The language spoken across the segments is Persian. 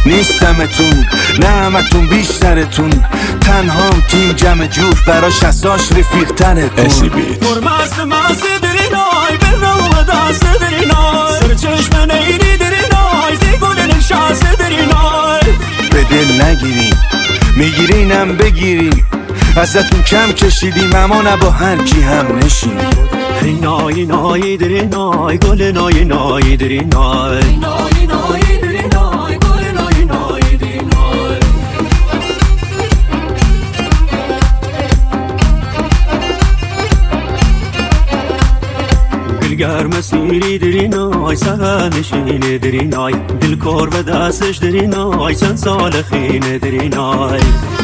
نیستمتون نه همتون بیشترتون، تنهام تیم جمع جور براش اساش رفیق تنتون. پرمست مست درینای برنامه دست درینای سر چشم نیری درینای دیگونه نشست درینای. به دل نگیریم میگیرینم بگیریم، ازتون کم کشیدیم اما نه با هر کی هم نشینیم. نای نای درینای گل نای نای درینای نای نای درینای گل نای نای درینای. دلگرم سیری درینای سرنشین درینای دل کار به دستش درینای چند سال خین درینای.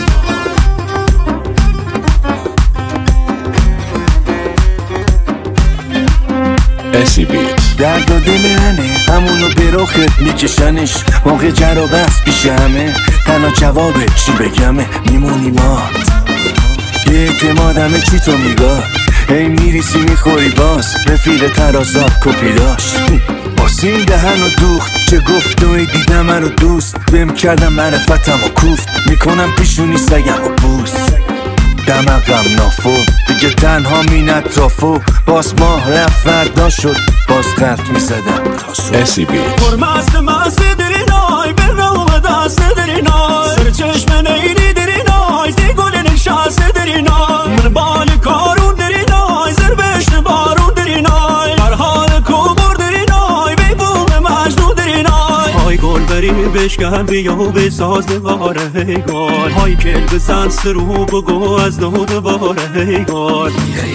درد و دل هنه همونو به رخت میکشنش، موقع جر و بحث پیش همه تنها جوابه چی بگمه میمونی مات. یه اعتمادمه چی تو میگاه هی میریسی میخوری باز، رفیق ترازات کپی داشت باسین دهن و دوخت چه گفت و دیدم من رو دوست بهم کردم معرفتم و کوفت میکنم پیشونی سگم و بوست. دمقم نافو دیگه تنها مین اطرافو، باز ماه رفت فردا شد باز خط میزدم. پرمست مست درینای برنامه دست درینای سر چشم نیری درینای دیگونه نشست درینای. من بال کارون درینای زربشت بارون درینای هر حال کوبر درینای بی بوم مجنون درینای. های گل بری بشکن بیا و بساز نواره هی گل های کل بزن سرو بگو از نو دوباره هی گل.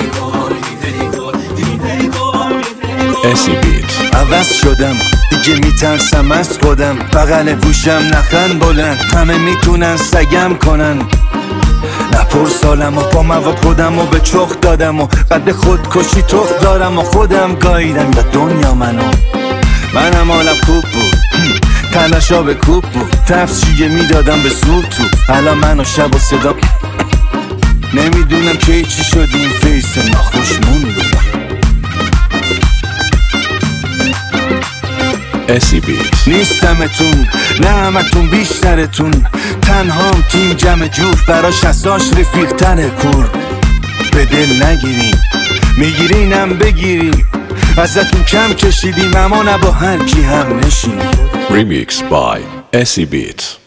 عوض شدم دیگه میترسم از خودم، بغل گوشم نخن بلند همه میتونن سگم کنن. نپر سالم و با مواد خودم و به چخ دادم و قد خودکشی تخ دارم و خودم گاییدم به دنیا منم حالم خوب بود تلاشا به کوب بود، تفسیه میدادم به زور تو الان من و شب و صدا نمیدونم که چی شد این فیس ناخوشمون بود. نیستمتون نه همتون بیشترتون، تنهام تیم جمع جور براش اساش رفیق تنتون. به دل نگیریم میگیرینم بگیریم، ازتون کم کشیدیم اما نه با هر کی هم نشینیم. Remixed by SE Beat.